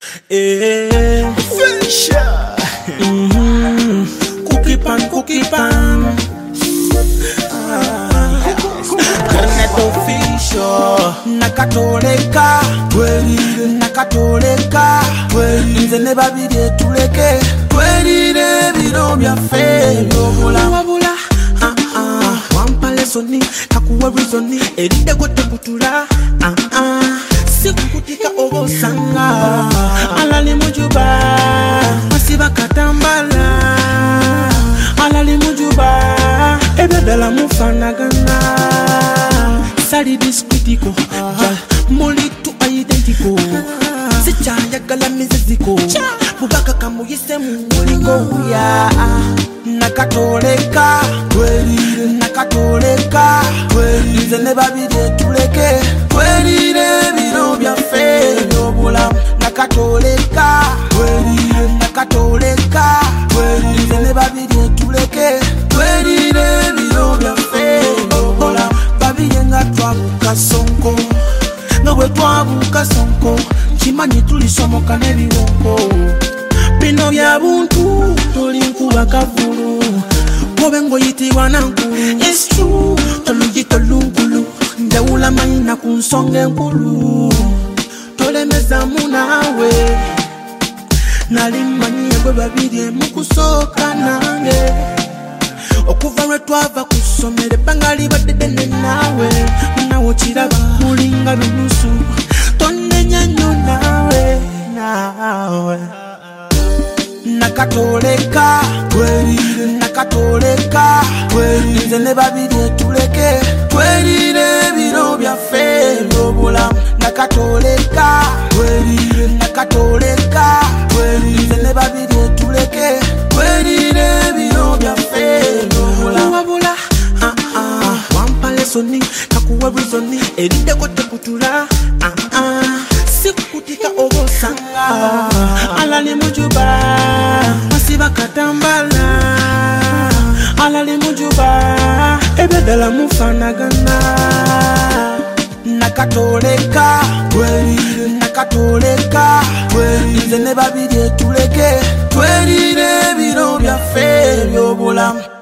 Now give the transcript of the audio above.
Fisher. Cookie pan. Cornet official. Nakatoleka. Nakatoleka. Nze ne babiri tuleke. Twelire biro byaffe byobula. Wampale soni kakuwa rizoni eride gote kutula. Sikukutika obosanga alali mujuba masiba katambala alali mujuba ebedala mufanagana sali discritico molitu identico sichayagala miziziko bubaka kamuyise mulingo ya nakatoleka nakatoleka nze ne babiri tuleke twelire biro byaffe byobula nakatoleka nakatoleka nze ne babiri tuleke twelire biro byaffe byobula babiri nga twabuka sonko nga bwe twabuka sonko kimanyi tulisomoka n'ebiwonko bino bya buntu tolinkuba kavulu kobe ngoyitibwa nankulu it's true toluyita olunkulu njawula mayina ku nsonga enkulu tolemezamu naawe nali mmanyiye gwe babiri mukusooka nange okuva lwe twava ku ssomero ebbanga libadde ddene naawe munawo kiraba mulinga binusu tonnenya nnyo naawe nakatoleka nakatoleka nze ne babiri tuleke twelire biro byaffe byobula nakatoleka nakatoleka nze ne babiri tuleke twelire biro byaffe byobula wampale soni kakuwa rizoni eride gote kutula sikukutika obosanga alali mujuba masiba katambala alali mujuba ebedala mufanagana nakatoleka nakatoleka nze ne babiri tuleke twelire biro byaffe byobula